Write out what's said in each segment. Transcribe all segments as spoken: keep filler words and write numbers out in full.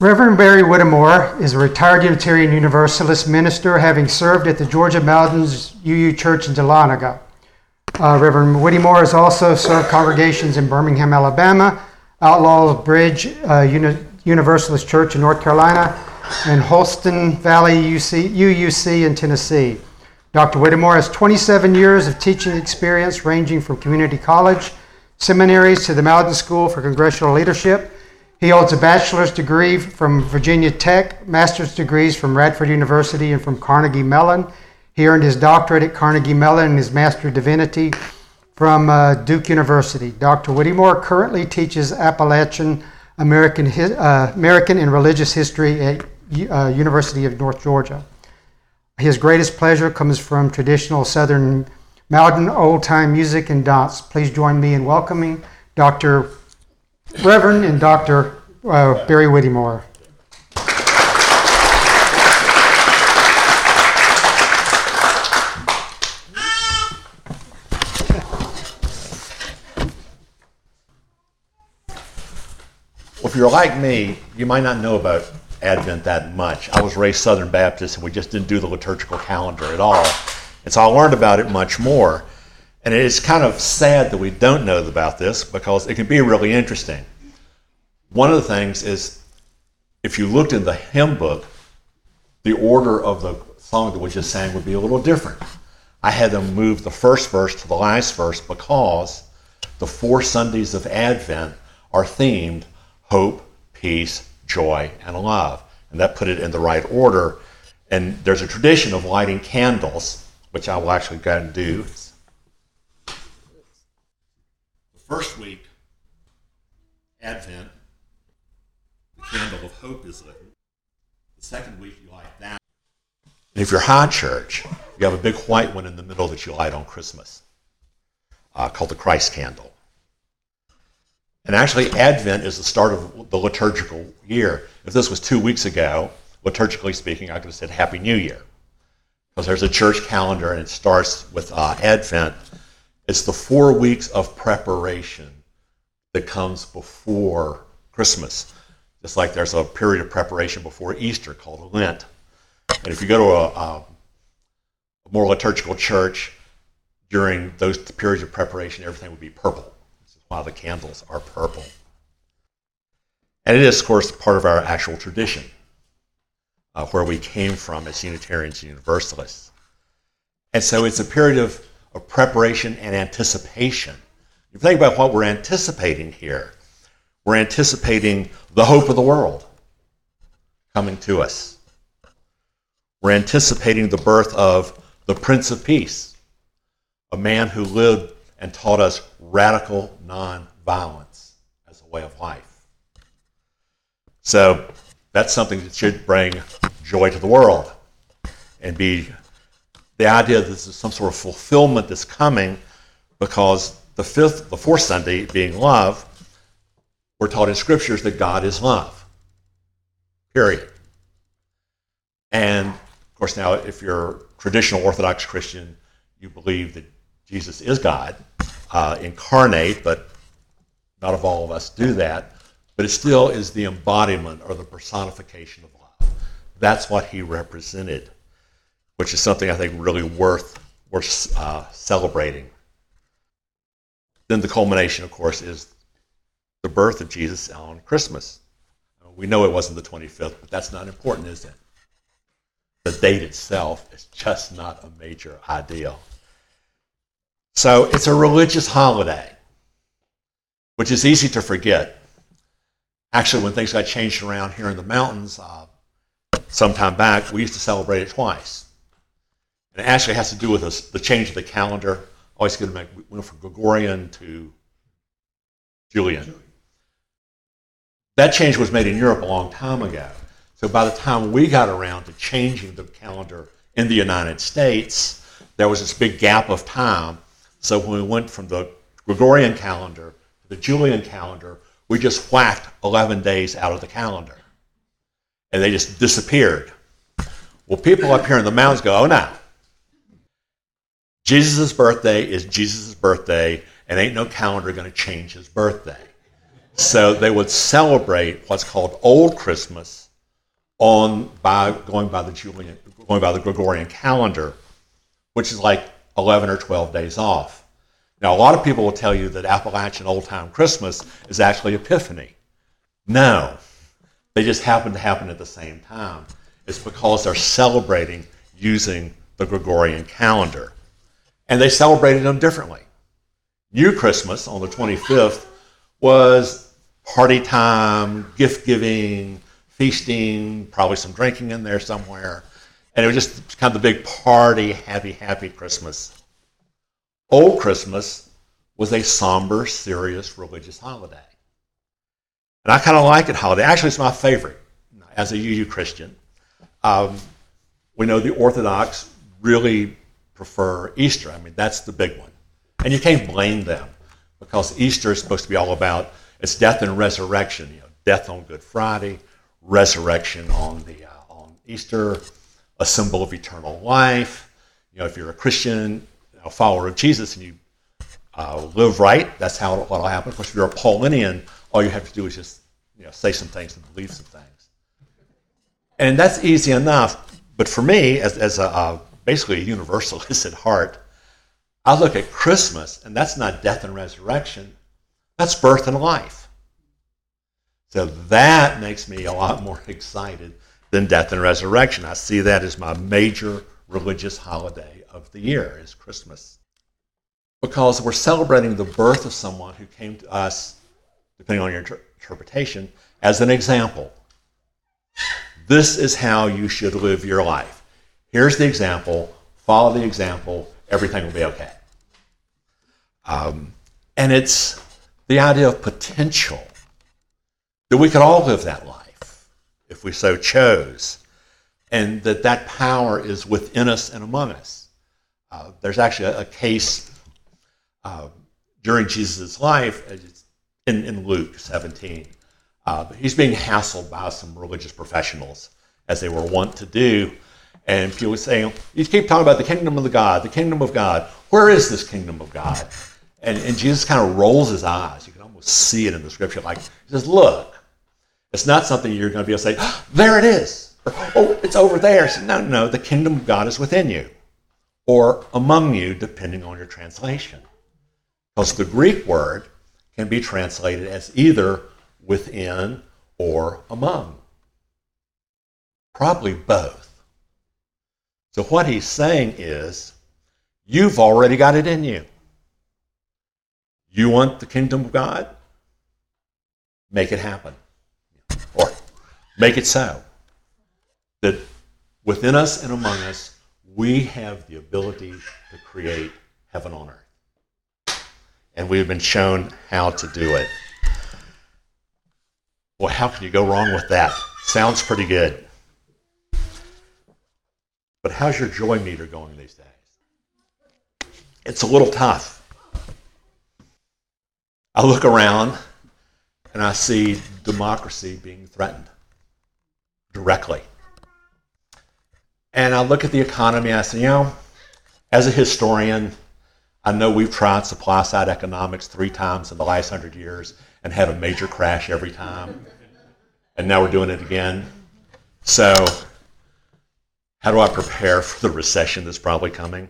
Reverend Barry Whittemore is a retired Unitarian Universalist minister, having served at the Georgia Mountains U U Church in Dahlonega. Uh, Reverend Whittemore has also served congregations in Birmingham, Alabama, Outlaw Bridge uh, Uni- Universalist Church in North Carolina, and Holston Valley U C, U U C in Tennessee. Doctor Whittemore has twenty-seven years of teaching experience ranging from community college, seminaries to the Mountain School for Congressional Leadership. He holds a bachelor's degree from Virginia Tech, master's degrees from Radford University and from Carnegie Mellon. He earned his doctorate at Carnegie Mellon and his Master of Divinity from uh, Duke University. Doctor Whittemore currently teaches Appalachian American, uh, American and Religious History at uh, University of North Georgia. His greatest pleasure comes from traditional Southern Mountain old-time music and dance. Please join me in welcoming Doctor Reverend and Doctor Uh, Barry Whittemore. Well, if you're like me, you might not know about Advent that much. I was raised Southern Baptist, and we just didn't do the liturgical calendar at all. And so I learned about it much more. And it's kind of sad that we don't know about this because it can be really interesting. One of the things is, if you looked in the hymn book, the order of the song that we just sang would be a little different. I had them move the first verse to the last verse because the four Sundays of Advent are themed hope, peace, joy, and love. And that put it in the right order. And there's a tradition of lighting candles, which I will actually go and do. The first week, Advent, the candle of hope is lit. The second week, you light that. And if you're high church, you have a big white one in the middle that you light on Christmas, uh, called the Christ candle. And actually, Advent is the start of the liturgical year. If this was two weeks ago, liturgically speaking, I could have said Happy New Year. Because there's a church calendar, and it starts with uh, Advent. It's the four weeks of preparation that comes before Christmas. Just like there's a period of preparation before Easter called Lent. And if you go to a, a, a more liturgical church, during those periods of preparation, everything would be purple. While the candles are purple. And it is, of course, part of our actual tradition, uh, where we came from as Unitarians and Universalists. And so it's a period of, of preparation and anticipation. If you think about what we're anticipating here, we're anticipating the hope of the world coming to us. We're anticipating the birth of the Prince of Peace, a man who lived and taught us radical non-violence as a way of life. So that's something that should bring joy to the world and be the idea that this is some sort of fulfillment that's coming, because the fifth, the fourth Sunday being love, we're taught in scriptures that God is love. Period. And of course, now if you're a traditional Orthodox Christian, you believe that Jesus is God, uh, incarnate, but not of all of us do that. But it still is the embodiment or the personification of love. That's what he represented, which is something I think really worth, worth uh, celebrating. Then the culmination, of course, is the birth of Jesus on Christmas. We know it wasn't the twenty-fifth, but that's not important, is it? The date itself is just not a major ideal. So it's a religious holiday, which is easy to forget. Actually, when things got changed around here in the mountains, uh, some time back, we used to celebrate it twice. And it actually has to do with this, the change of the calendar. Always get to we went from Gregorian to Julian. That change was made in Europe a long time ago. So by the time we got around to changing the calendar in the United States, there was this big gap of time. So when we went from the Gregorian calendar to the Julian calendar, we just whacked eleven days out of the calendar. And they just disappeared. Well, people up here in the mountains go, oh no. Jesus' birthday is Jesus' birthday, and ain't no calendar going to change his birthday. So they would celebrate what's called Old Christmas on by going by the Julian, going by the Gregorian calendar, which is like eleven or twelve days off. Now, a lot of people will tell you that Appalachian Old Time Christmas is actually Epiphany. No, they just happen to happen at the same time. It's because they're celebrating using the Gregorian calendar. And they celebrated them differently. New Christmas on the twenty-fifth was party time, gift giving, feasting, probably some drinking in there somewhere. And it was just kind of the big party, happy, happy Christmas. Old Christmas was a somber, serious religious holiday. And I kind of like it holiday. Actually, it's my favorite as a U U Christian. Um, we know the Orthodox really prefer Easter. I mean, that's the big one. And you can't blame them because Easter is supposed to be all about its death and resurrection. You know, death on Good Friday, resurrection on the uh, on Easter, a symbol of eternal life. You know, if you're a Christian, a follower of Jesus, and you uh, live right, that's how what'll happen. Of course, if you're a Paulinian, all you have to do is just you know say some things and believe some things, and that's easy enough. But for me, as as a uh, basically a universalist at heart, I look at Christmas, and that's not death and resurrection. That's birth and life. So that makes me a lot more excited than death and resurrection. I see that as my major religious holiday of the year, is Christmas. Because we're celebrating the birth of someone who came to us, depending on your inter- interpretation, as an example. This is how you should live your life. Here's the example. Follow the example. Everything will be okay. Um, and it's the idea of potential, that we could all live that life if we so chose, and that that power is within us and among us. Uh, there's actually a, a case uh, during Jesus' life in, in Luke seventeen. Uh, he's being hassled by some religious professionals, as they were wont to do. And people were saying, you keep talking about the kingdom of the God, the kingdom of God. Where is this kingdom of God? And, and Jesus kind of rolls his eyes. You can almost see it in the scripture. Like, he says, look, it's not something you're going to be able to say, oh, there it is. Or, oh, it's over there. So, no, no, the kingdom of God is within you. Or among you, depending on your translation. Because the Greek word can be translated as either within or among. Probably both. So what he's saying is, you've already got it in you. You want the kingdom of God? Make it happen. Or make it so. That within us and among us, we have the ability to create heaven on earth. And we've been shown how to do it. Well, how can you go wrong with that? Sounds pretty good. But how's your joy meter going these days? It's a little tough. I look around and I see democracy being threatened directly. And I look at the economy and I say, you know, as a historian, I know we've tried supply side economics three times in the last hundred years and had a major crash every time. And now we're doing it again. So how do I prepare for the recession that's probably coming?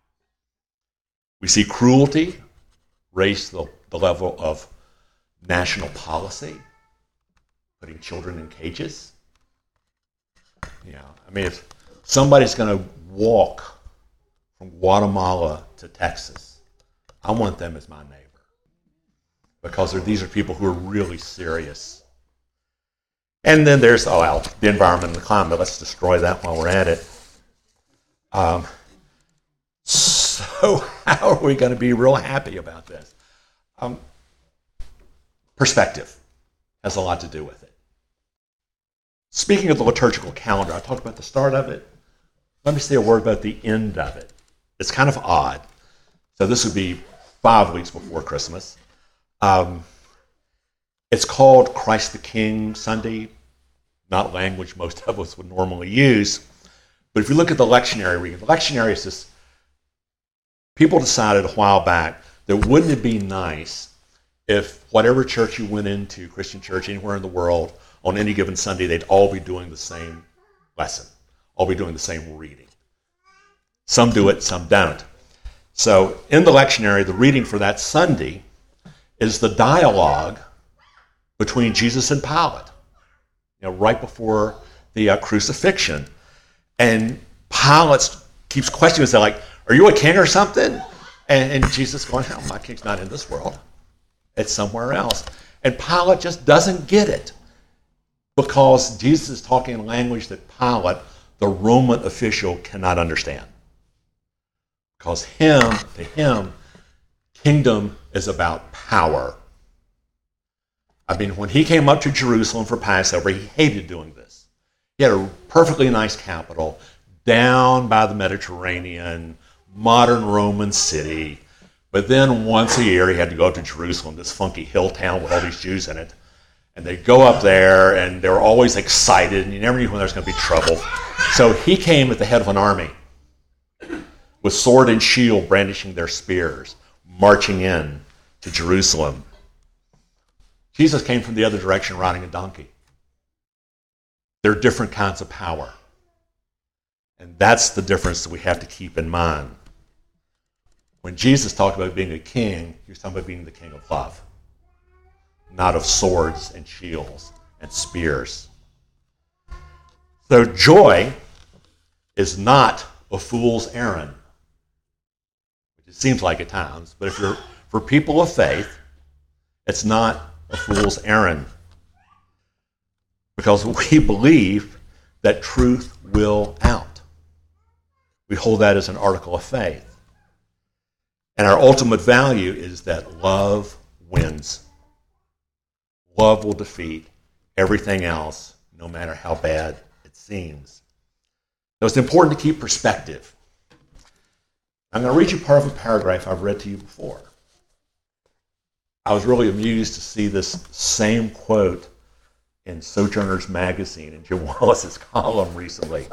We see cruelty raise the, the level of national policy, putting children in cages. You know, I mean, if somebody's going to walk from Guatemala to Texas, I want them as my neighbor. Because these are people who are really serious. And then there's, oh, well, the environment and the climate. Let's destroy that while we're at it. Um, so how are we going to be real happy about this? Um, perspective has a lot to do with it. Speaking of the liturgical calendar, I talked about the start of it. Let me say a word about the end of it. It's kind of odd. So this would be five weeks before Christmas. Um, it's called Christ the King Sunday, not language most of us would normally use. But if you look at the lectionary reading, the lectionary is this, people decided a while back that wouldn't it be nice if whatever church you went into, Christian church anywhere in the world, on any given Sunday, they'd all be doing the same lesson, all be doing the same reading. Some do it, some don't. So in the lectionary, the reading for that Sunday is the dialogue between Jesus and Pilate, you know, right before the uh, crucifixion. And Pilate keeps questioning himself, like, are you a king or something? And, and Jesus going, oh, my king's not in this world. It's somewhere else. And Pilate just doesn't get it because Jesus is talking in language that Pilate, the Roman official, cannot understand. Because him, to him, kingdom is about power. I mean, when he came up to Jerusalem for Passover, he hated doing this. He had a perfectly nice capital down by the Mediterranean, modern Roman city. But then once a year, he had to go up to Jerusalem, this funky hill town with all these Jews in it. And they'd go up there, and they were always excited, and you never knew when there was going to be trouble. So he came at the head of an army with sword and shield brandishing their spears, marching in to Jerusalem. Jesus came from the other direction riding a donkey. There are different kinds of power. And that's the difference that we have to keep in mind. When Jesus talked about being a king, he was talking about being the king of love, not of swords and shields and spears. So joy is not a fool's errand. It seems like at times, but if you're for people of faith, it's not a fool's errand. Because we believe that truth will out. We hold that as an article of faith. And our ultimate value is that love wins. Love will defeat everything else, no matter how bad it seems. So it's important to keep perspective. I'm going to read you part of a paragraph I've read to you before. I was really amused to see this same quote in Sojourner's Magazine in Jim Wallace's column recently.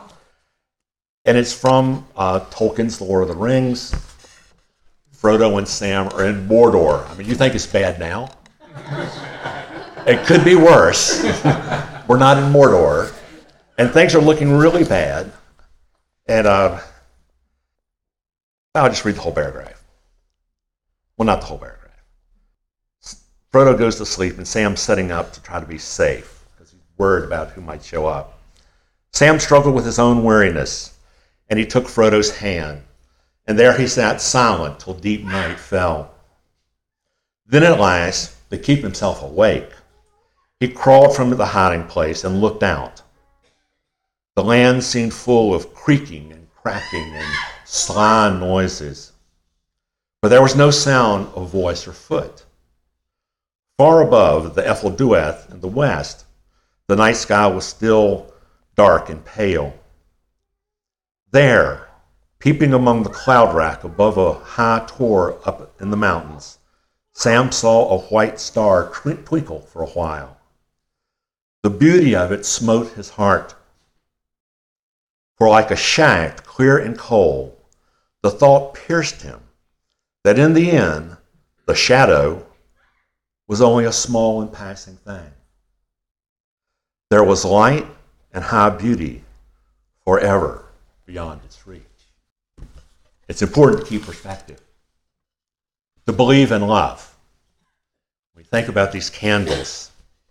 And it's from uh, Tolkien's The Lord of the Rings. Frodo and Sam are in Mordor. I mean, you think it's bad now? It could be worse. We're not in Mordor. And things are looking really bad. And uh, I'll just read the whole paragraph. Well, not the whole paragraph. Frodo goes to sleep, and Sam's setting up to try to be safe because he's worried about who might show up. Sam struggled with his own weariness, and he took Frodo's hand. And there he sat silent till deep night fell. Then at last, to keep himself awake, he crawled from the hiding place and looked out. The land seemed full of creaking and cracking and sly noises, but there was no sound of voice or foot. Far above the Ethel Dueth in the west, the night sky was still dark and pale. There, peeping among the cloud rack above a high tor up in the mountains, Sam saw a white star twinkle for a while. The beauty of it smote his heart. For like a shaft clear and cold, the thought pierced him that in the end, the shadow was only a small and passing thing. There was light and high beauty forever beyond its reach. It's important to keep perspective, to believe in love. We think about these candles.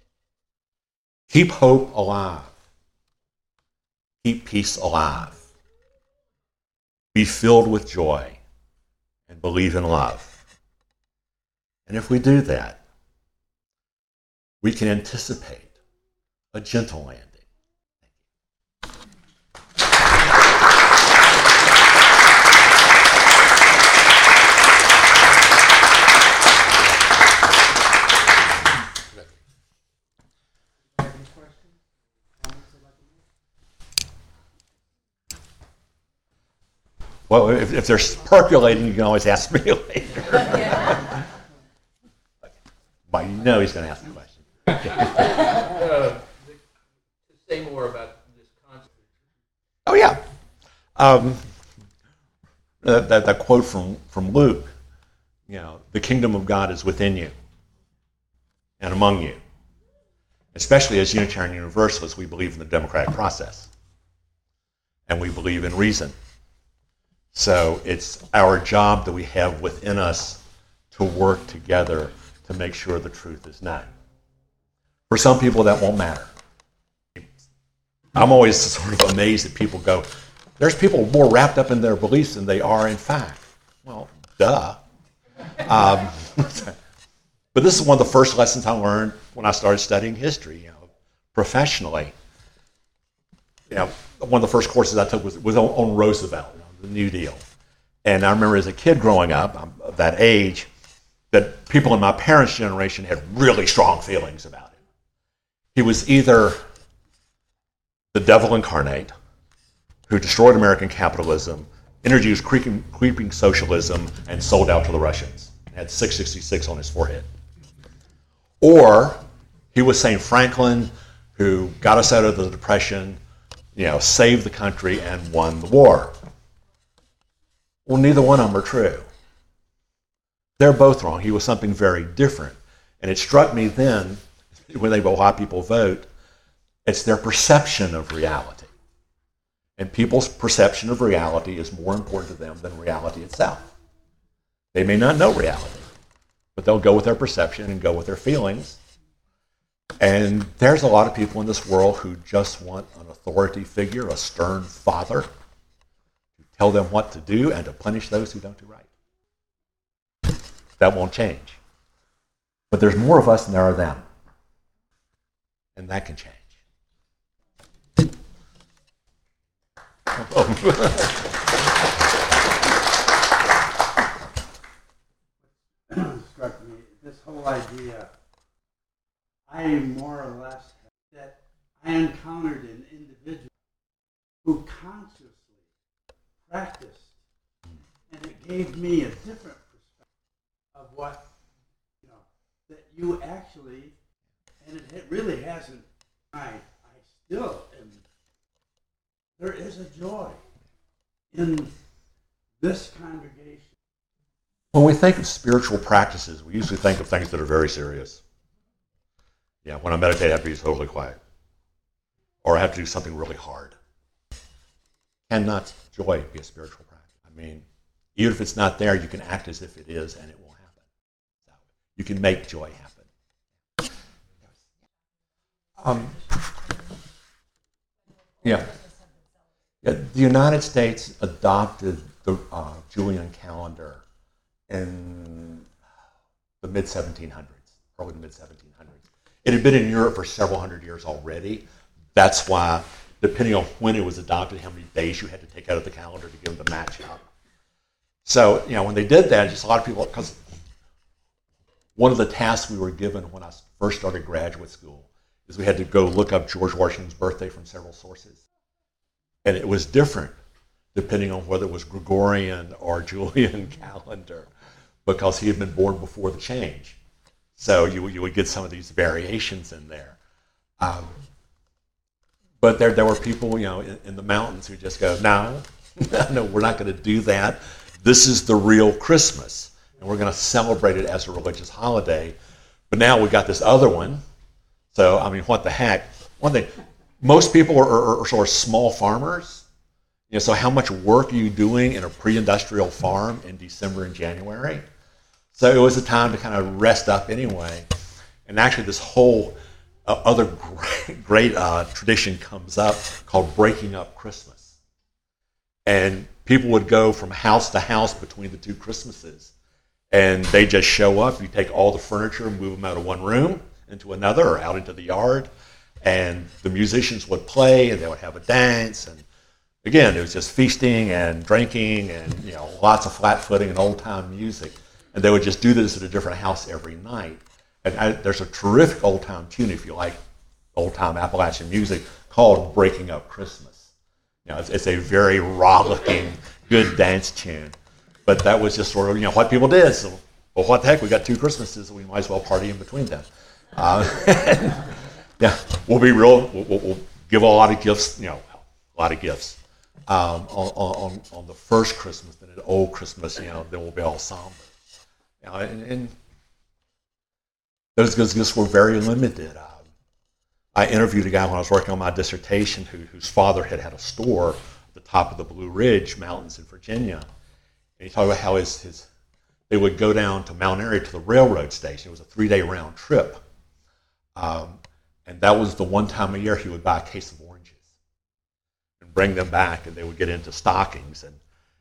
Keep hope alive. Keep peace alive. Be filled with joy and believe in love. And if we do that, we can anticipate a gentle landing. Well, if, if they're percolating, you can always ask me later. But you know he's going to ask the question. uh, to say more about this concept. Oh, yeah. Um, that, that, that quote from, from Luke, you know, the kingdom of God is within you. and among you. Especially as Unitarian Universalists, we believe in the democratic process. And we believe in reason. So it's our job that we have within us to work together to make sure the truth is known. For some people, that won't matter. I'm always sort of amazed that people go, there's people more wrapped up in their beliefs than they are in fact. Well, duh. Um, but this is one of the first lessons I learned when I started studying history, you know, professionally. You know, one of the first courses I took was, was on, on Roosevelt, you know, the New Deal. And I remember as a kid growing up, I'm of that age, that people in my parents' generation had really strong feelings about it. He was either the devil incarnate, who destroyed American capitalism, introduced creeping, creeping socialism, and sold out to the Russians. Had six sixty-six on his forehead. Or he was Saint Franklin, who got us out of the Depression, you know, saved the country and won the war. Well, neither one of them are true. They're both wrong. He was something very different. And it struck me then, when they why people vote, it's their perception of reality. And people's perception of reality is more important to them than reality itself. They may not know reality, but they'll go with their perception and go with their feelings. And there's a lot of people in this world who just want an authority figure, a stern father, to tell them what to do and to punish those who don't do right. That won't change. But there's more of us than there are them. And that can change. Struck me, this whole idea, I more or less, that I encountered an individual who consciously practiced, and it gave me a different perspective of what, you know, that you actually, and it really hasn't, I, I still am, there is a joy in this congregation. When we think of spiritual practices, we usually think of things that are very serious. Yeah, when I meditate, I have to be totally quiet. Or I have to do something really hard. Cannot joy be a spiritual practice? I mean, even if it's not there, you can act as if it is, and it will happen. So you can make joy happen. Um, yeah. yeah. The United States adopted the uh, Julian calendar in the mid seventeen hundreds, early to mid seventeen hundreds. It had been in Europe for several hundred years already. That's why, depending on when it was adopted, how many days you had to take out of the calendar to get them to match up. So, you know, when they did that, just a lot of people, because one of the tasks we were given when I first started graduate school is we had to go look up George Washington's birthday from several sources. And it was different depending on whether it was Gregorian or Julian calendar, because he had been born before the change. So you, you would get some of these variations in there. Um, but there, there were people, you know, in, in the mountains who just go, no, no, we're not going to do that. This is the real Christmas, and we're going to celebrate it as a religious holiday. But now we got this other one. So, I mean, what the heck? One thing, most people are, are, are sort of small farmers. You know, so how much work are you doing in a pre-industrial farm in December and January? So it was a time to kind of rest up anyway. And actually this whole uh, other great, great uh, tradition comes up called breaking up Christmas. And people would go from house to house between the two Christmases. And they just show up. You take all the furniture and move them out of one room into another or out into the yard. And the musicians would play and they would have a dance. And again, it was just feasting and drinking and, you know, lots of flat-footing and old-time music. And they would just do this at a different house every night. And I, there's a terrific old-time tune, if you like old-time Appalachian music, called Breaking Up Christmas. You know, it's, it's a very rollicking, good dance tune. But that was just sort of, you know, what people did. So, well, what the heck, we got two Christmases, so we might as well party in between them. Uh, yeah, we'll be real, we'll, we'll give a lot of gifts, you know, a lot of gifts. Um, on, on, on the first Christmas, then an old Christmas, you know, then we'll be all somber. You know, and, and those gifts were very limited. Um, I interviewed a guy when I was working on my dissertation who, whose father had had a store at the top of the Blue Ridge Mountains in Virginia. And he talked about how his, his they would go down to Mount Airy to the railroad station. It was a three-day round trip. Um, and that was the one time a year he would buy a case of oranges and bring them back, and they would get into stockings. And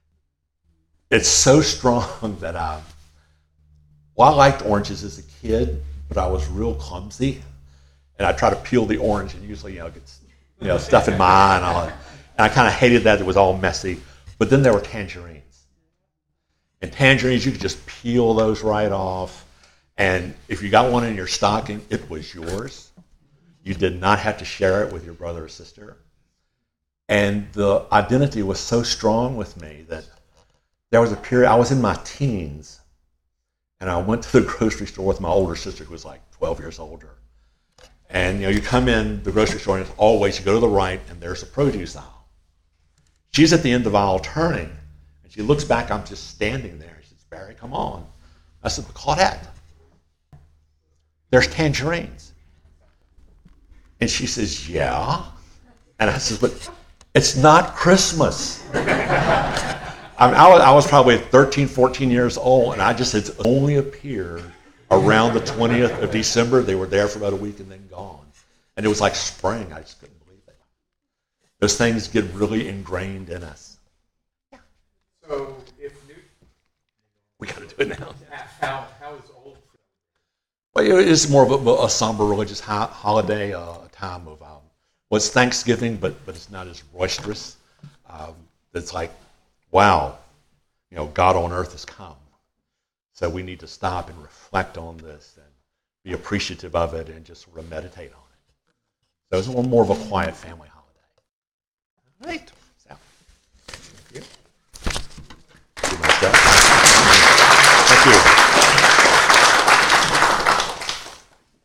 it's so strong that I, well, I liked oranges as a kid, but I was real clumsy. And I try to peel the orange, and usually, you know, gets you know stuff in my eye and all that. And I kind of hated that; it was all messy. But then there were tangerines, and tangerines you could just peel those right off. And if you got one in your stocking, it was yours. You did not have to share it with your brother or sister. And the identity was so strong with me that there was a period I was in my teens, and I went to the grocery store with my older sister, who was like twelve years older. And you know, you come in the grocery store, and it's always, you go to the right, and there's a produce aisle. She's at the end of the aisle turning, and she looks back. I'm just standing there. She says, "Barry, come on." I said, "Claudette, there's tangerines." And she says, "Yeah." And I said, "But it's not Christmas." I mean, I was, I was probably thirteen, fourteen years old, and I just had only appeared around the twentieth of December. They were there for about a week and then gone. And it was like spring. I just couldn't believe it. Those things get really ingrained in us. So if New, We got to do it now. how how is old? Well, it's more of a, a somber religious ho- holiday, uh, a time of, um, well, it's Thanksgiving, but but it's not as roisterous. Um, it's like, wow, you know, God on earth has come. So we need to stop and reflect on this and be appreciative of it and just sort of meditate on it. So it's more of a quiet family